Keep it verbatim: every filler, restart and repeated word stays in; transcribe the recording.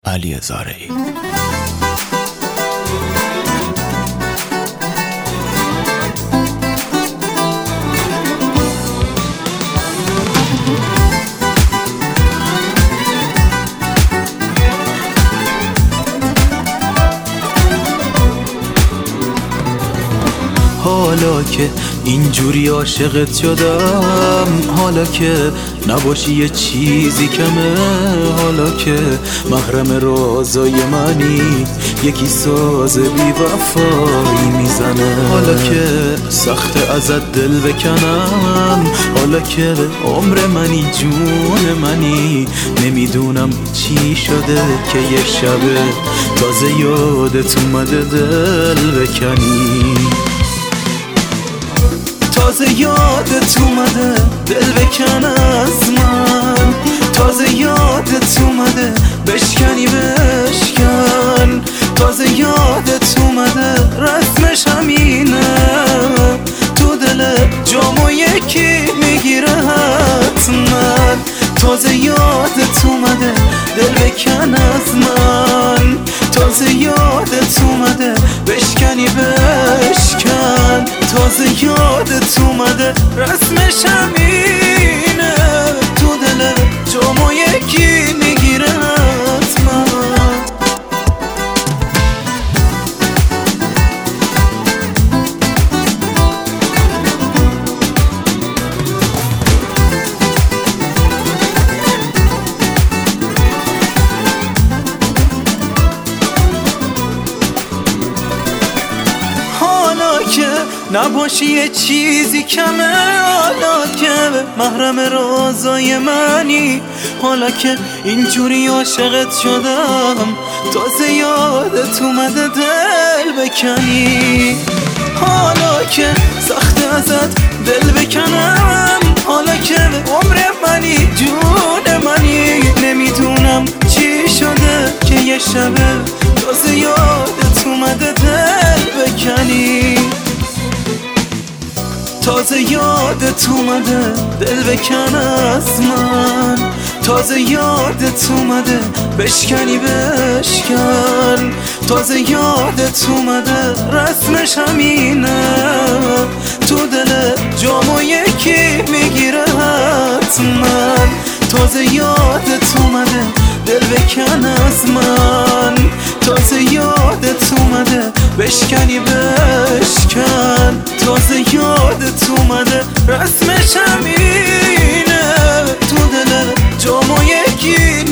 علی زارعی. حالا که اینجوری عاشقت شدم، حالا که نباشی یه چیزی کمه، حالا که محرم رازای منی، یکی ساز بی وفایی میزنه، حالا که سخت ازت دل بکنم، حالا که عمر منی جون منی، نمیدونم چی شده که یه شبه تازه یادت اومده دل بکنی، تازه یادت اومده دل بکن از من، تازه یادت اومده بشکنی بشکن، تازه یادت اومده رسمش همینه، تو دل جامو یکی میگیره حتما، تازه یادت اومده دل بکن از من، تازه یادت اومده بشکنی بشکن، تازه یادت اومده رسمش همینه، تو دل جامو یکی میگیره حتما. نباشی یه چیزی کمه، حالا که محرم رازای منی، حالا که اینجوری عاشقت شدم، تازه یادت اومده دل بکنی، حالا که سخت ازت دل بکنم، حالا که عمر منی جون منی، نمیدونم چی شده که یه شبه تازه یادت اومده دل بکنی، تازه یادت اومده دل بکن از من، تازه یادت اومده بشکنی بشکن، تازه یادت اومده رسمش همینه، تو دل جامو یکی میگیره حتما، تازه یادت اومده دل بکن از من، تازه یادت اومده بشکنی بشکن، تازه یادت اومده رسمش همینه، تو دل جامو یکی